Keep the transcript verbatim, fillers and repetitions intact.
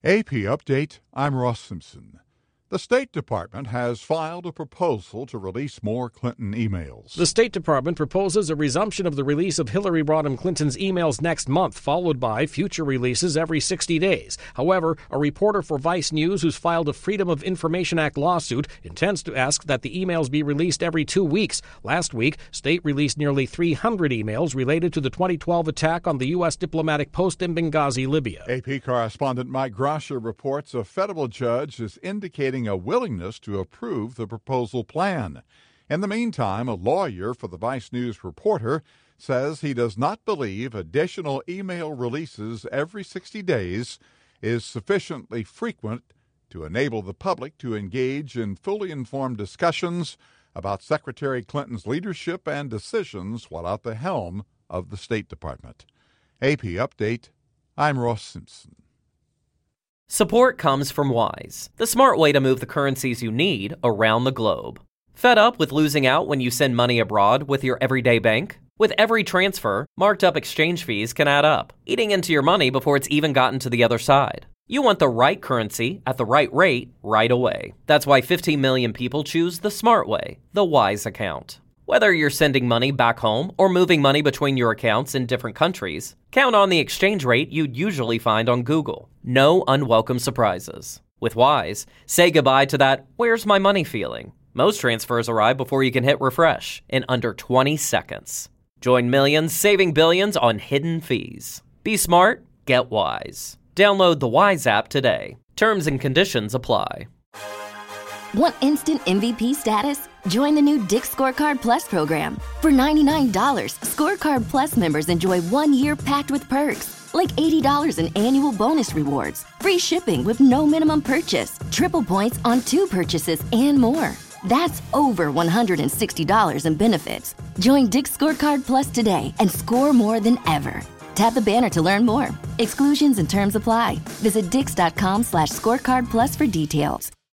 A P Update, I'm Ross Simpson. The State Department has filed a proposal to release more Clinton emails. The State Department proposes a resumption of the release of Hillary Rodham Clinton's emails next month, followed by future releases every sixty days. However, a reporter for Vice News who's filed a Freedom of Information Act lawsuit intends to ask that the emails be released every two weeks. Last week, State released nearly three hundred emails related to the twenty twelve attack on the U S diplomatic post in Benghazi, Libya. A P correspondent Mike Grasher reports a federal judge is indicating a willingness to approve the proposal plan. In the meantime, a lawyer for the Vice News reporter says he does not believe additional email releases every sixty days is sufficiently frequent to enable the public to engage in fully informed discussions about Secretary Clinton's leadership and decisions while at the helm of the State Department. A P Update, I'm Ross Simpson. Support comes from Wise, the smart way to move the currencies you need around the globe. Fed up with losing out when you send money abroad with your everyday bank? With every transfer, marked up exchange fees can add up, eating into your money before it's even gotten to the other side. You want the right currency at the right rate right away. That's why fifteen million people choose the smart way, the Wise account. Whether you're sending money back home or moving money between your accounts in different countries, count on the exchange rate you'd usually find on Google. No unwelcome surprises. With Wise, say goodbye to that "where's my money" feeling. Most transfers arrive before you can hit refresh in under twenty seconds. Join millions saving billions on hidden fees. Be smart, get Wise. Download the Wise app today. Terms and conditions apply. Want instant M V P status? Join the new Dick's Scorecard Plus program. For ninety-nine dollars, Scorecard Plus members enjoy one year packed with perks, like eighty dollars in annual bonus rewards, free shipping with no minimum purchase, triple points on two purchases, and more. That's over one hundred sixty dollars in benefits. Join Dick's Scorecard Plus today and score more than ever. Tap the banner to learn more. Exclusions and terms apply. Visit dix.com slash scorecard plus for details.